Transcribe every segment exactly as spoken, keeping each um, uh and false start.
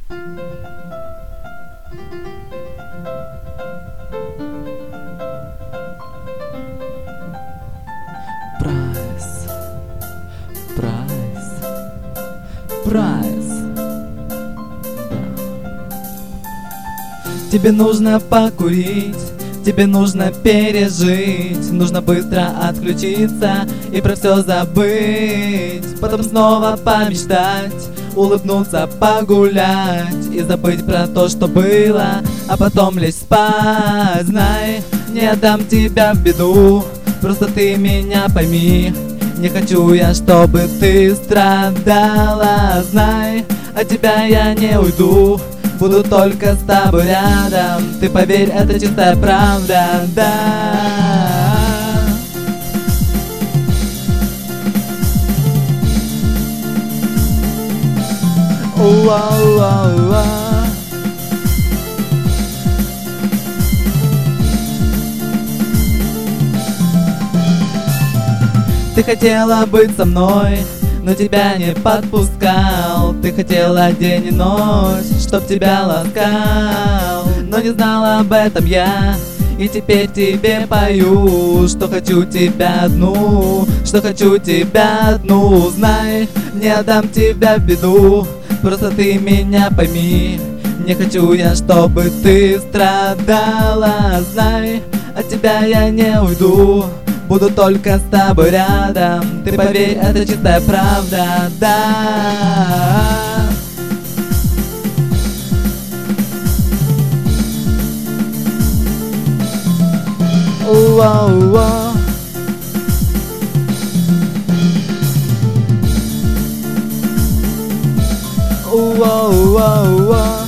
Прайс, прайс, прайс. Тебе нужно покурить, тебе нужно пережить, нужно быстро отключиться и про все забыть. Потом снова помечтать, улыбнуться, погулять и забыть про то, что было, а потом лечь спать. Знай, не отдам тебя в беду, просто ты меня пойми. Не хочу я, чтобы ты страдала. Знай, от тебя я не уйду, буду только с тобой рядом. Ты поверь, это чистая правда, да. Уа-уа-уа. Ты хотела быть со мной, но тебя не подпускал. Ты хотела день и ночь, чтоб тебя ласкал, но не знала об этом я, и теперь тебе пою, что хочу тебя одну, что хочу тебя одну. Знай, не отдам тебя в беду, просто ты меня пойми. Не хочу я, чтобы ты страдала. Знай, от тебя я не уйду, буду только с тобой рядом. Ты поверь, это чистая правда, да. Уа-уа. Уа-уа-уа.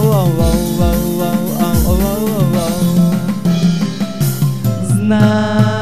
Знай.